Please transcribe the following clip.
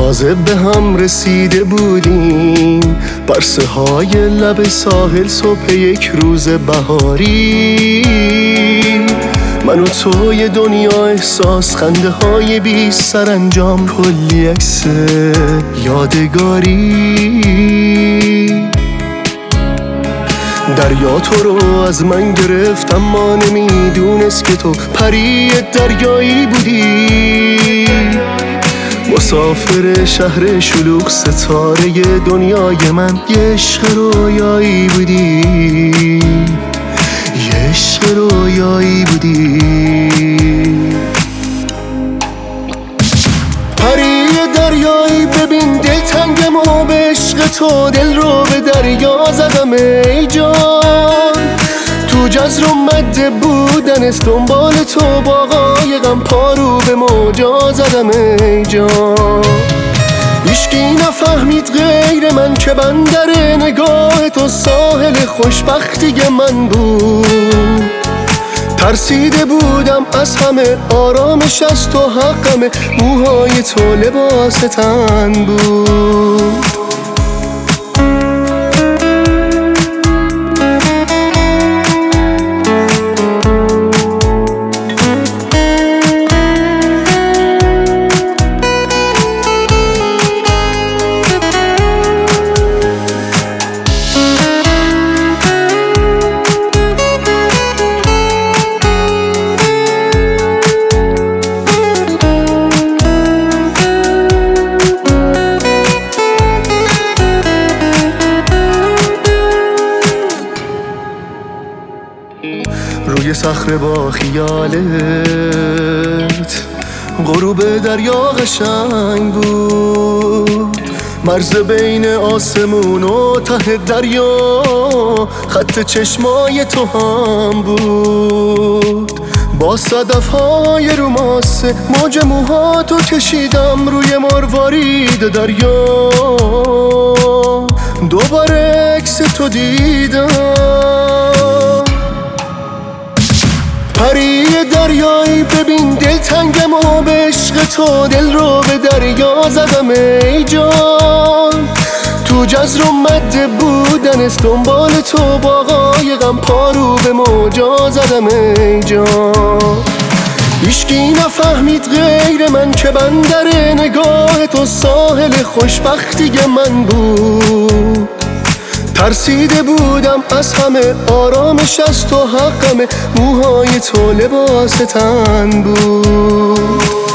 تازه به هم رسیده بودیم، برسه های لب ساحل صبح یک روز بهاری. من و توی دنیا احساس، خنده های بی سرانجام، کلی عکس یادگاری. دریا تو رو از من گرفت اما نمیدونست که تو پری دریایی بودی. مسافر شهر شلوغ ستاره دنیای من، یه عشق رویایی بودی، یه عشق رویایی بودی. پری دریایی ببین دلتنگم و به عشق تو دل رو به دریا زدم ای جان. تو جزر اومده بودنست دنبال تو با قایقم، پارو به موجا زدم ای جان. هیچکی نفهمید غیر من که بندر نگاه تو ساحل خوشبختی من بود. ترسیده بودم از همه، آرامش از تو حقمه، موهای تو لباس تن بود. روی صخره با خیالت غروب دریا قشنگ بود. مرز بین آسمون و ته دریا خط چشمای تو هم بود. با صدف‌های رو ماسه موج موهاتو کشیدم روی مروارید دریا. دوباره عکس تو دیدم. پری دریایی ببین دلتنگم و به عشق تو دل رو به دریا زدم ای جان. تو جزر اومده بودنست دنبال تو با قایقم، پارو به موجا زدم ای جان. هیچکی نفهمید غیر من که بندر نگاه تو ساحل خوشبختی من بود. ترسیده بودم از همه، آرامش از تو حقمه، موهای تو لباس تن بود.